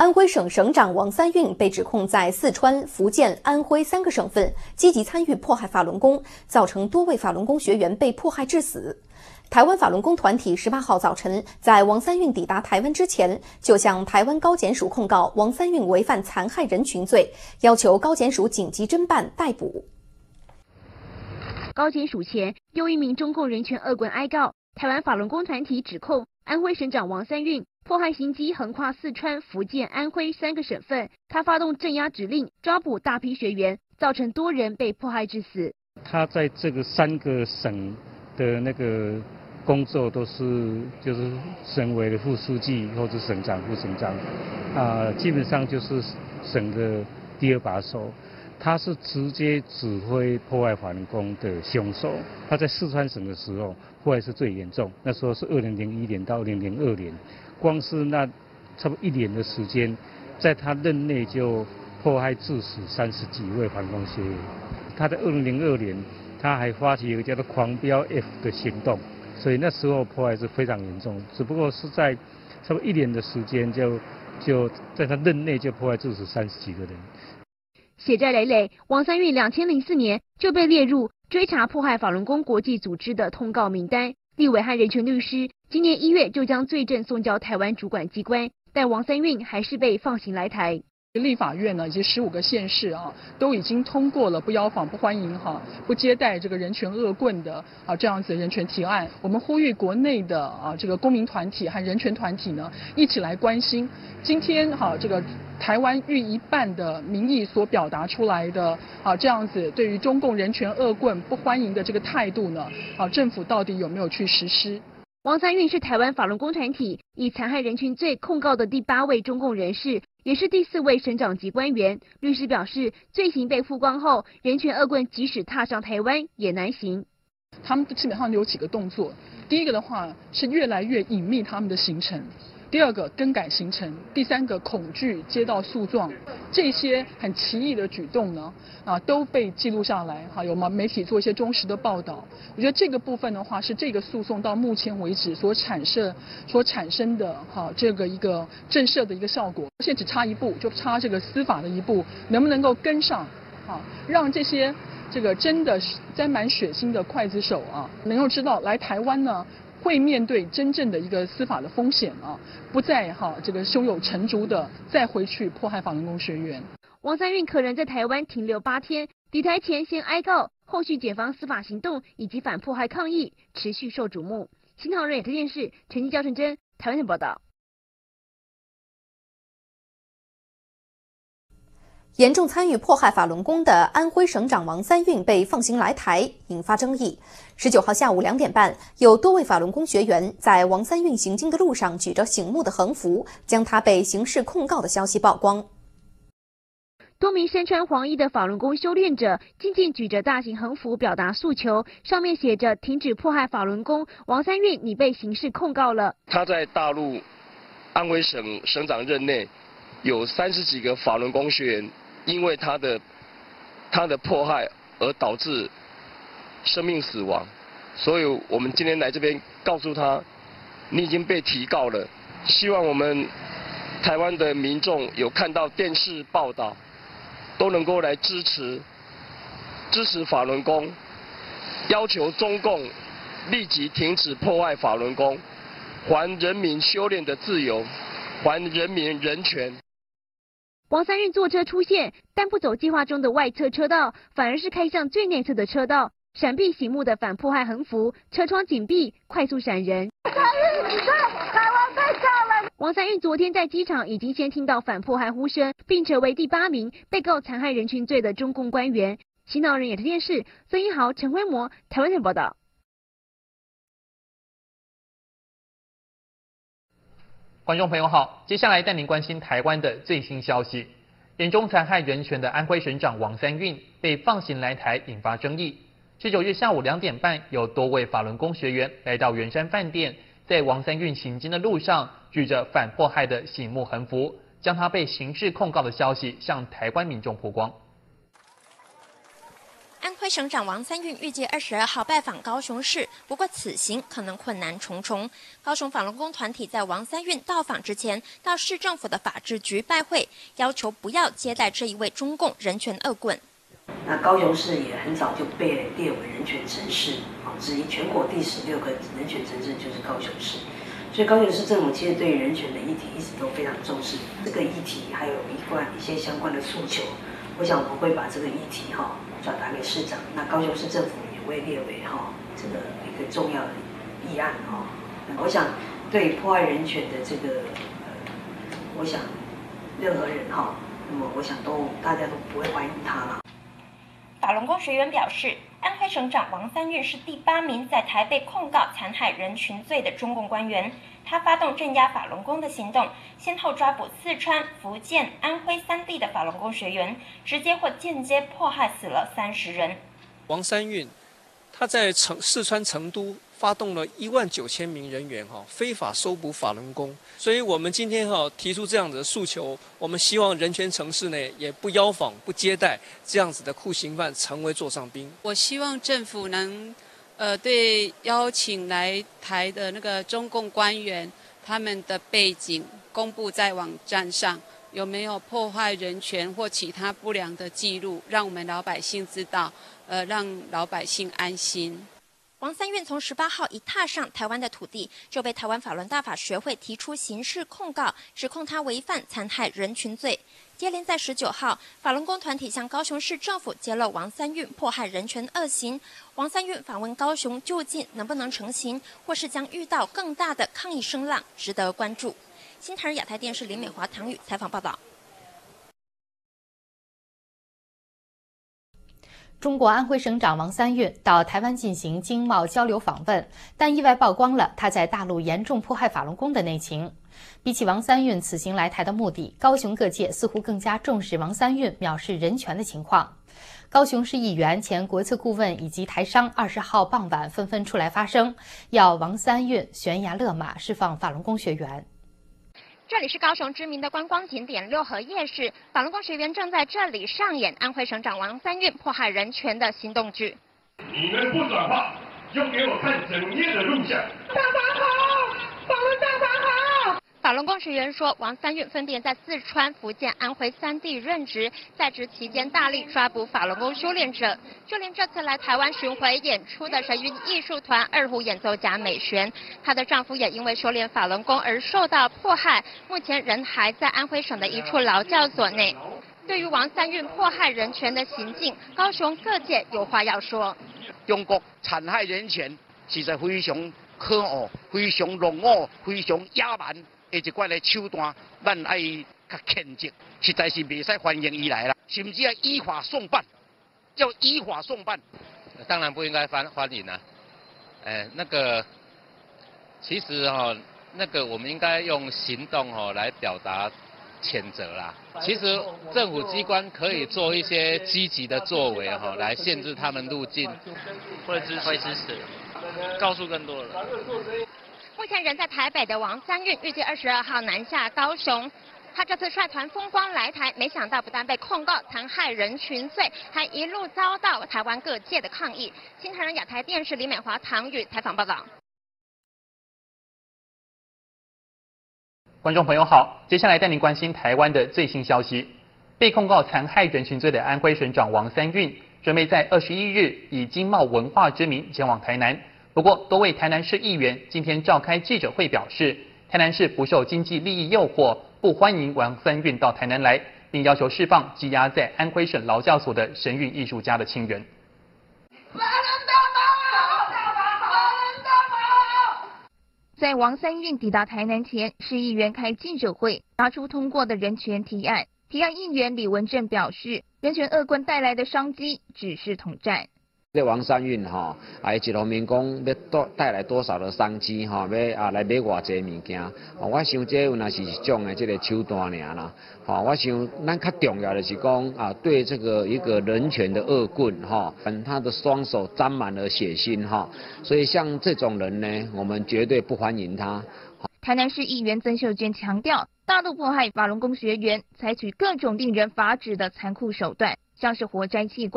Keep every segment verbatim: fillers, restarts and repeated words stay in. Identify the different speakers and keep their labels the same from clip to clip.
Speaker 1: 安徽省省长王三运被指控在四川、福建、安徽三个省份积极参与迫害法轮功，造成多位法轮功学员被迫害致死。台湾法轮功团体十八号早晨在王三运抵达台湾之前，就向台湾高检署控告王三运违反残害人群罪，要求高检署紧急侦办逮捕。
Speaker 2: 高检署前又一名中共人权恶棍哀告，台湾法轮功团体指控安徽省长王三运迫害行迹横跨四川、福建、安徽三个省份，他发动镇压指令，抓捕大批学员，造成多人被迫害致死。
Speaker 3: 他在这个三个省的那个工作都是就是省委的副书记或者省长、副省长，啊、呃，基本上就是省的第二把手。他是直接指挥破坏法轮功的凶手。他在四川省的时候破坏是最严重，那时候是二零零一年到二零零二年，光是那差不多一年的时间，在他任内就迫害致死三十几位法轮功学员。他在二零零二年，他还发起一个叫做“狂飙 F” 的行动，所以那时候迫害是非常严重。只不过是在差不多一年的时间就，就就在他任内就迫害致死三十几个人。
Speaker 2: 血债累累，王三运两千零四年就被列入追查迫害法轮功国际组织的通告名单。立委和人权律师今年一月就将罪证送交台湾主管机关，但王三运还是被放行来台。
Speaker 4: 立法院呢，以及十五个县市啊，都已经通过了不邀访、不欢迎哈、不接待这个人权恶棍的啊这样子的人权提案。我们呼吁国内的啊这个公民团体和人权团体呢，一起来关心今天哈、啊、这个台湾逾一半的民意所表达出来的啊这样子对于中共人权恶棍不欢迎的这个态度呢，啊政府到底有没有去实施？
Speaker 2: 王三运是台湾法轮功团体以残害人群罪控告的第八位中共人士，也是第四位省长级官员。律师表示，罪行被曝光后，人权恶棍即使踏上台湾也难行。
Speaker 4: 他们基本上有几个动作，第一个的话是越来越隐秘他们的行程。第二个更改行程，第三个恐惧接到诉状，这些很奇异的举动呢，啊都被记录下来，哈，有媒体做一些忠实的报道。我觉得这个部分的话，是这个诉讼到目前为止所产生所产生的哈这个一个震慑的一个效果。现在只差一步，就差这个司法的一步，能不能够跟上，啊，让这些这个真的沾满血腥的刽子手啊，能够知道来台湾呢，会面对真正的一个司法的风险啊，不再哈这个胸有成竹的再回去迫害法轮功学员。
Speaker 2: 王三运可能在台湾停留八天，抵台前先哀告，后续检方司法行动以及反迫害抗议持续受瞩目。新唐人亚洲电视陈记焦成真台湾台报道。
Speaker 1: 严重参与迫害法轮功的安徽省长王三运被放行来台，引发争议。十九号下午两点半，有多位法轮功学员在王三运行经的路上举着醒目的横幅，将他被刑事控告的消息曝光。
Speaker 2: 多名身穿黄衣的法轮功修炼者静静举着大型横幅表达诉求，上面写着“停止迫害法轮功，王三运你被刑事控告了”。
Speaker 5: 他在大陆安徽省省长任内，有三十几个法轮功学员因为他的他的迫害而导致生命死亡，所以我们今天来这边告诉他，你已经被提告了。希望我们台湾的民众有看到电视报道，都能够来支持支持法轮功，要求中共立即停止迫害法轮功，还人民修炼的自由，还人民人权。
Speaker 2: 王三运坐车出现，但不走计划中的外侧车道，反而是开向最内侧的车道，闪避醒目的反迫害横幅，车窗紧闭，快速闪人。王三运昨天在机场已经先听到反迫害呼声，并成为第八名被告残害人群罪的中共官员。新唐人亚洲电视孙一豪、陈辉模台湾台报道。
Speaker 6: 观众朋友好，接下来带您关心台湾的最新消息。严重残害人权的安徽省长王三运被放行来台，引发争议。十九日下午两点半，有多位法轮功学员来到圆山饭店，在王三运行经的路上举着反迫害的醒目横幅，将他被刑事控告的消息向台湾民众曝光。
Speaker 7: 安徽省长王三运预计二十二号拜访高雄市，不过此行可能困难重重。高雄法轮功团体在王三运到访之前，到市政府的法制局拜会，要求不要接待这一位中共人权恶棍。
Speaker 8: 那高雄市也很早就被列为人权城市啊之一，全国第十六个人权城市就是高雄市。所以高雄市政府其实对人权的议题一直都非常重视，这个议题还有一关一些相关的诉求，我想我们会把这个议题哈转达给市长，那高雄市政府也会列为哈这个一个重要的议案哈。我想对破坏人权的这个，呃，我想任何人哈，那么我想都大家都不会欢迎他了。
Speaker 7: 法轮功学员表示，安徽省长王三运是第八名在台被控告残害人群罪的中共官员。他发动镇压法轮功的行动，先后抓捕四川、福建、安徽三地的法轮功学员，直接或间接迫害死了三十人。
Speaker 9: 王三运，他在成四川成都发动了一万九千名人员哈非法搜捕法轮功，所以我们今天哈提出这样的诉求，我们希望人权城市呢也不邀访、不接待这样子的酷刑犯成为座上宾。
Speaker 10: 我希望政府能，呃，对邀请来台的那个中共官员，他们的背景公布在网站上，有没有破坏人权或其他不良的记录，让我们老百姓知道，呃，让老百姓安心。
Speaker 7: 王三运从十八号一踏上台湾的土地，就被台湾法轮大法学会提出刑事控告，指控他违反残害人群罪。接连在十九号，法轮功团体向高雄市政府揭露王三运迫害人权恶行。王三运访问高雄，究竟能不能成行，或是将遇到更大的抗议声浪，值得关注。新台人亚太电视林美华、唐宇采访报道。
Speaker 1: 中国安徽省长王三运到台湾进行经贸交流访问，但意外曝光了他在大陆严重迫害法轮功的内情。比起王三运此行来台的目的，高雄各界似乎更加重视王三运藐视人权的情况。高雄市议员、前国策顾问以及台商二十号傍晚纷纷出来发声，要王三运悬崖勒马，释放法轮功学员。
Speaker 7: 这里是高雄知名的观光景点六合夜市，法轮功学员正在这里上演安徽省长王三运迫害人权的行动剧。
Speaker 11: 你们不转发，就给我看整夜的录像。大法好，法轮大法好。
Speaker 7: 法轮功学员说，王三运分别在四川、福建、安徽三地任职，在职期间大力抓捕法轮功修炼者，就连这次来台湾巡回演出的神韵艺术团二胡演奏家美璇，她的丈夫也因为修炼法轮功而受到迫害，目前人还在安徽省的一处劳教所内。对于王三运迫害人权的行径，高雄各界有话要说。
Speaker 12: 中国残害人权实在非常可恶、非常狼恶、非常野蛮。的一款的手段，咱爱较谴责，实在是袂使欢迎伊来啦，甚至要依法送办，叫依法送办。
Speaker 13: 当然不应该欢欢迎啊，哎，那个其实哈、哦，那个我们应该用行动哦来表达谴责啦。其实政府机关可以做一些积极的作为哈、哦，来限制他们入境，
Speaker 14: 会支持，会支持，告诉更多人。
Speaker 7: 目前人在台北的王三运预计二十二号南下高雄。他这次率团风光来台，没想到不但被控告残害人群罪，还一路遭到台湾各界的抗议。新台人亚台电视李美华、唐宇采访报道。
Speaker 6: 观众朋友好，接下来带您关心台湾的最新消息。被控告残害人群罪的安徽省长王三运，准备在二十一日以经贸文化之名前往台南。不过，多位台南市议员今天召开记者会表示，台南市不受经济利益诱惑，不欢迎王三运到台南来，并要求释放羁押在安徽省劳教所的神韵艺术家的亲人。
Speaker 2: 在王三运抵达台南前，市议员开记者会，拿出通过的人权提案。提案议员李文正表示，人权恶棍带来的商机只是统战。
Speaker 15: 这王三运哈，啊，一方面讲要带带来多少的商机哈，要啊来买偌济物件，我想这有那是一种的这个手段尔啦。好，我想咱较重要的是讲啊，对这个一个人权的恶棍哈，他的双手沾满了血腥哈，所以像这种人呢，我们绝对不欢迎他。
Speaker 2: 台南市议员曾秀娟强调，大陆迫害法轮功学员，采取各种令人发指的残酷手段，像是活摘器官。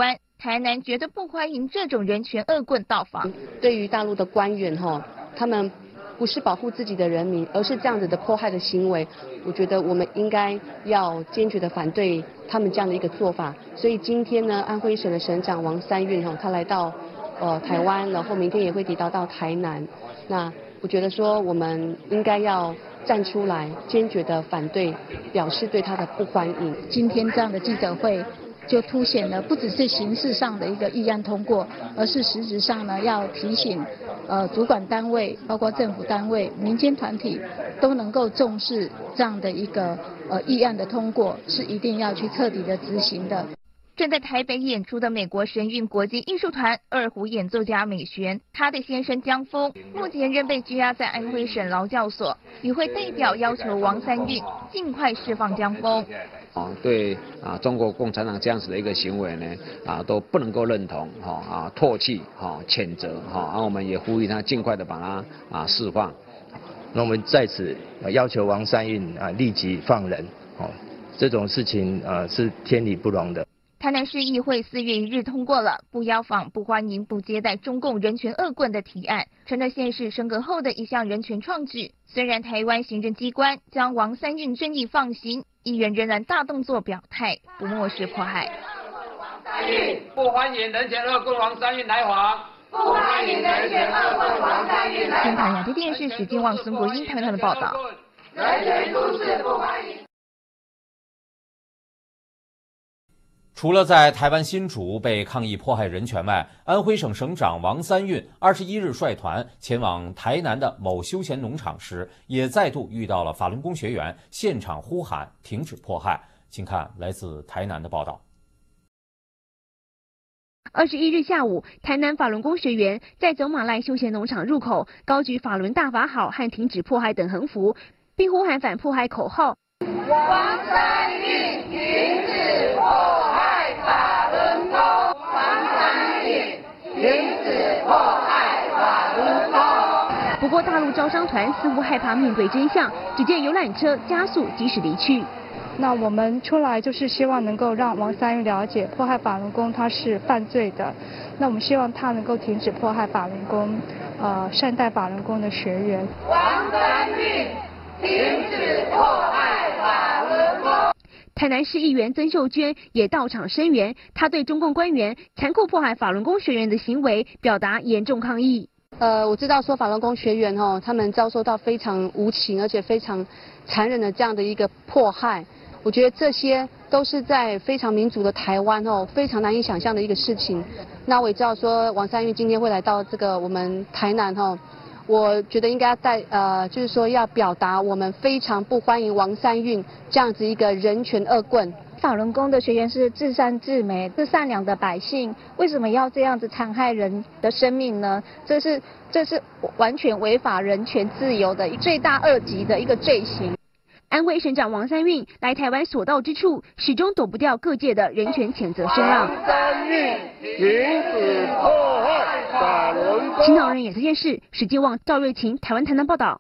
Speaker 2: 台南绝对不欢迎这种人权恶棍到访。
Speaker 16: 对于大陆的官员哈，他们不是保护自己的人民，而是这样子的迫害的行为，我觉得我们应该要坚决的反对他们这样的一个做法。所以今天呢，安徽省的省长王三运哈，他来到呃台湾，然后明天也会抵达到台南。那我觉得说，我们应该要站出来，坚决的反对，表示对他的不欢迎。
Speaker 17: 今天这样的记者会，就凸显了不只是形式上的一个议案通过，而是实质上呢要提醒，呃，主管单位，包括政府单位、民间团体，都能够重视这样的一个呃议案的通过，是一定要去彻底的执行的。
Speaker 2: 正在台北演出的美国神韵国际艺术团二胡演奏家美璇，他的先生江峰目前仍被拘押在安徽省劳教所。与会代表要求王三运尽快释放江峰。
Speaker 15: 哦，对啊，中国共产党这样子的一个行为呢，啊都不能够认同，哈啊唾弃，哈谴责，哈啊我们也呼吁他尽快的把他啊释放。
Speaker 18: 那我们在此要求王三运啊立即放人，哦，这种事情啊是天理不容的。
Speaker 2: 台南市议会四月一日通过了不邀访、不欢迎、不接待中共人权恶棍的提案，成了县市升格后的一项人权创举。虽然台湾行政机关将王三运正义放行，议员仍然大动作表态，不漠视迫害。
Speaker 19: 不欢迎人权恶棍王三运来访。
Speaker 20: 不欢迎人权恶棍王三运来访。
Speaker 2: 金台亚洲电视史金旺、孙国英台湾的报道。
Speaker 20: 人权都市不欢迎。
Speaker 2: 除了在台湾新竹被抗议迫害人权外，安徽省省长王三运二十一日率团前往台南的某休闲农场时，也再度遇到了法轮功学员，现场呼喊停止迫害。请看来自台南的报道。 二十一日下午，台南法轮功学员在走马赖休闲农场入口高举法轮大法好和停止迫害等横幅，并呼喊反迫害口号。
Speaker 20: 王三运停止迫害法轮功，王三运停止迫害法轮功。
Speaker 2: 不过，大陆招商团似乎害怕面对真相，只见游览车加速疾驶离去。
Speaker 21: 那我们出来就是希望能够让王三运了解迫害法轮功他是犯罪的，那我们希望他能够停止迫害法轮功，呃，善待法轮功的学员。
Speaker 20: 王三运停止迫害法轮功。
Speaker 2: 台南市议员曾秀娟也到场声援，她对中共官员残酷迫害法轮功学员的行为表达严重抗议。
Speaker 16: 呃，我知道说法轮功学员哦，他们遭受到非常无情而且非常残忍的这样的一个迫害。我觉得这些都是在非常民主的台湾哦，非常难以想象的一个事情。那我也知道说王三运今天会来到这个我们台南哦，我觉得应该带呃，就是说要表达我们非常不欢迎王三运这样子一个人权恶棍。
Speaker 17: 法轮功的学员是至善至美、是善良的百姓，为什么要这样子残害人的生命呢？这是这是完全违法人权自由的罪大恶极的一个罪行。
Speaker 2: 安徽省长王三运来台湾所到之处，始终躲不掉各界的人权谴责声浪。
Speaker 20: 王三运停止迫害法轮功。
Speaker 2: 青岛人演这件事，史金旺、赵瑞琴，台湾台南报道。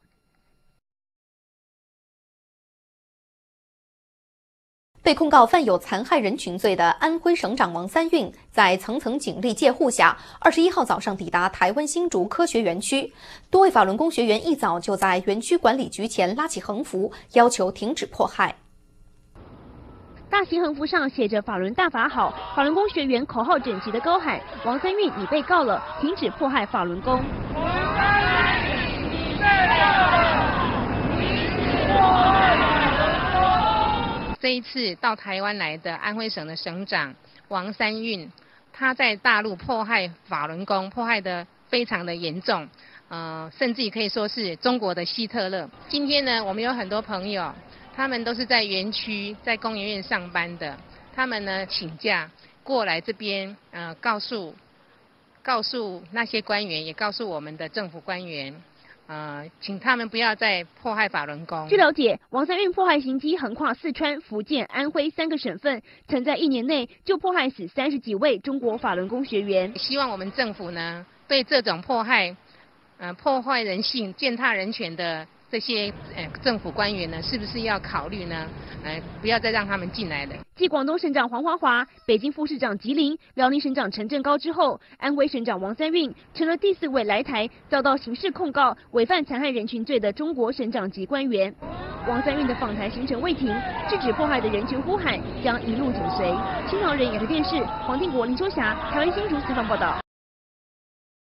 Speaker 1: 被控告犯有残害人群罪的安徽省长王三运，在层层警力介护下，二十一号早上抵达台湾新竹科学园区。多位法轮功学员一早就在园区管理局前拉起横幅，要求停止迫害。
Speaker 2: 大型横幅上写着“法轮大法好”，法轮功学员口号整齐的高喊：“王三运，你被告了，停止迫害法轮功。”
Speaker 22: 这一次到台湾来的安徽省的省长王三运，他在大陆迫害法轮功，迫害的非常的严重，呃，甚至也可以说是中国的希特勒。今天呢，我们有很多朋友，他们都是在园区、在工研院上班的，他们呢请假过来这边，呃，告诉告诉那些官员，也告诉我们的政府官员。呃，请他们不要再迫害法轮功。
Speaker 2: 据了解，王三运迫害行迹横跨四川、福建、安徽三个省份，曾在一年内就迫害死三十几位中国法轮功学员。
Speaker 22: 希望我们政府呢，对这种迫害、呃破坏人性、践踏人权的这些呃政府官员呢，是不是要考虑呢？呃，不要再让他们进来了。
Speaker 2: 继广东省长黄华华、北京副市长吉林、辽宁省长陈正高之后，安徽省长王三运成了第四位来台遭到刑事控告违反残害人群罪的中国省长级官员。王三运的访台行程未停，制止迫害的人权呼喊将一路紧随。新唐人亚洲电视黄定国、林秋霞，台湾新竹采访报道。